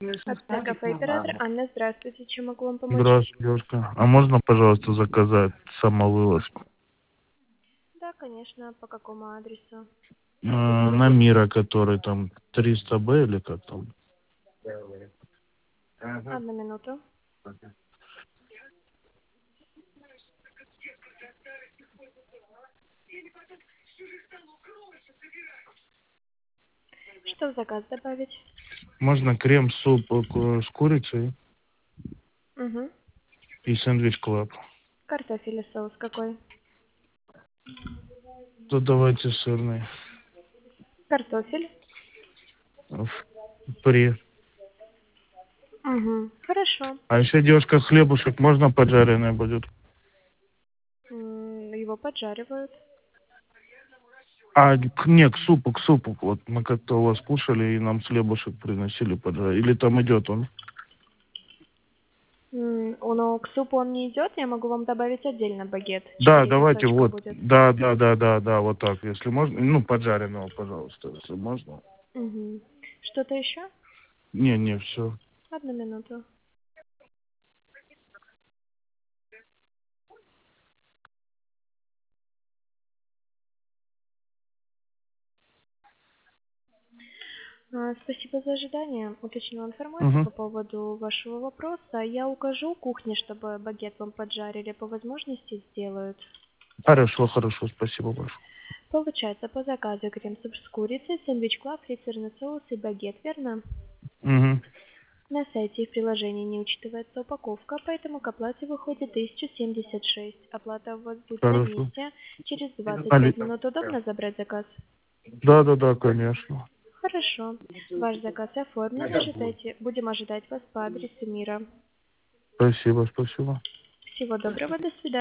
Аптека кафе оператор Анна, здравствуйте. Чем могу вам помочь? Здравствуйте, девушка. А можно, пожалуйста, заказать самовывозку? Да, конечно. По какому адресу? На Мира, который там 300Б или как там? Одну минуту. Что в заказ добавить? Можно крем-суп с курицей Угу. и сэндвич клаб. Картофель и соус какой? То давайте сырный. Картофель. При. Угу. Хорошо. А еще, девушка, хлебушек можно поджаренный будет? Его поджаривают. А, не, к супу. Вот мы как-то у вас кушали, и нам хлебушек приносили поджарить. Или там идет он? Но к супу он не идет, я могу вам добавить отдельно багет. Да, 4 давайте, кусочка вот. будет. Да, вот так, если можно. Ну, поджаренного, пожалуйста, если можно. Угу. Что-то еще? Не, все. Одну минуту. Спасибо за ожидание. Уточнила информацию Угу. по поводу вашего вопроса. Я укажу кухне, чтобы багет вам поджарили. По возможности сделают. Хорошо, спасибо большое. Получается, по заказу крем-суп с курицей, сэндвич клаб, фритюрный соус и багет, верно? Угу. На сайте и в приложении не учитывается упаковка, поэтому к оплате выходит 1076. Оплата у вас будет на Хорошо. месте. Через 25 Али- минут удобно забрать заказ? Да, конечно. Хорошо. Ваш заказ оформлен. Будем ожидать вас по адресу Мира. Спасибо. Всего доброго, до свидания.